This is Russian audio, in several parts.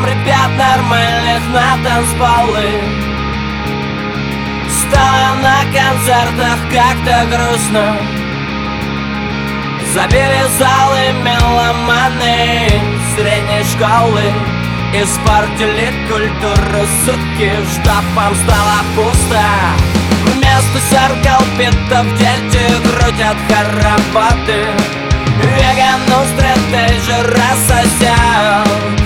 там ребят нормальных на танцполы. Стало на концертах как-то грустно. Забили залы меломаны средней школы. Испортили культуру, суки, штабом стало пусто. Вместо зеркал питов дети крутят хороводы. Вегану стратегии рассосят.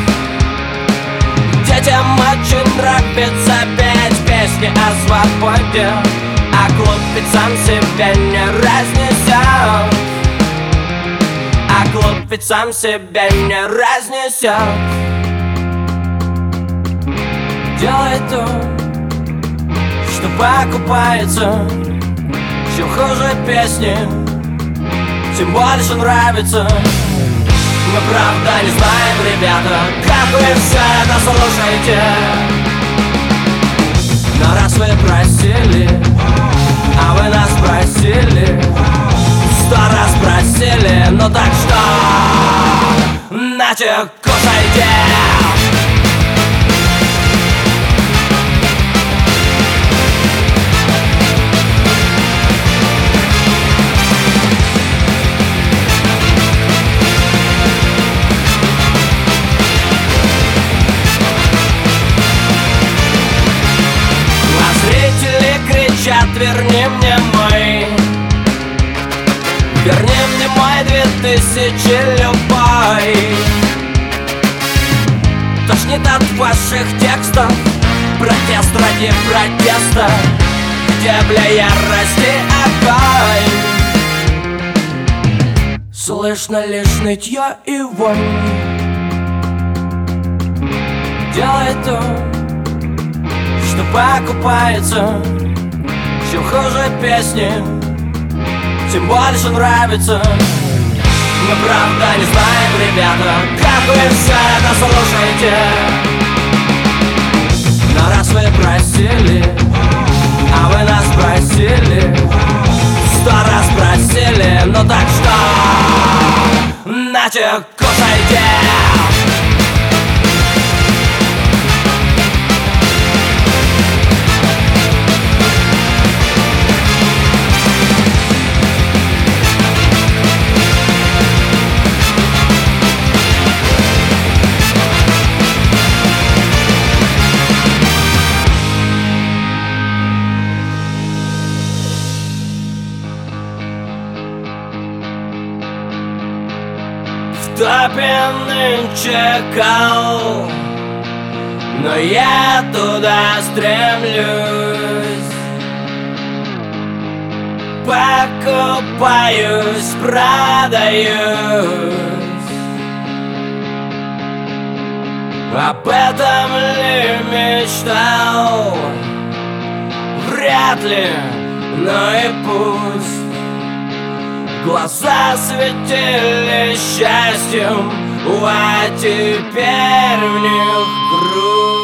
Детям очень нравится петь песни о свободе, а клуб ведь сам себя не разнесет. А клуб ведь сам себя не разнесет. Делай то, что покупается. Чем хуже песни, тем больше нравится. Мы правда не знаем, ребята, как вы все это слушаете. Но раз вы просили, а вы нас просили, 100 раз просили, ну так что, нате, кушайте. Верни мне мой, верни мне мой 2000 любой. Тошнит от ваших текстов, протест ради протеста, где бля ярости огонь. Слышно лишь нытье и вонь. Делай то, что покупается. Чем хуже песни, тем больше нравится. Мы правда не знаем, ребята, как вы все это слушаете. Но раз вы просили, а вы нас просили, 100 раз просили, ну так что, нате, кушайте. Топенный чекал, но я туда стремлюсь. Покупаюсь, продаюсь. Об этом ли мечтал? Вряд ли, но и пусть. Глаза светили счастьем, а теперь в них грусть.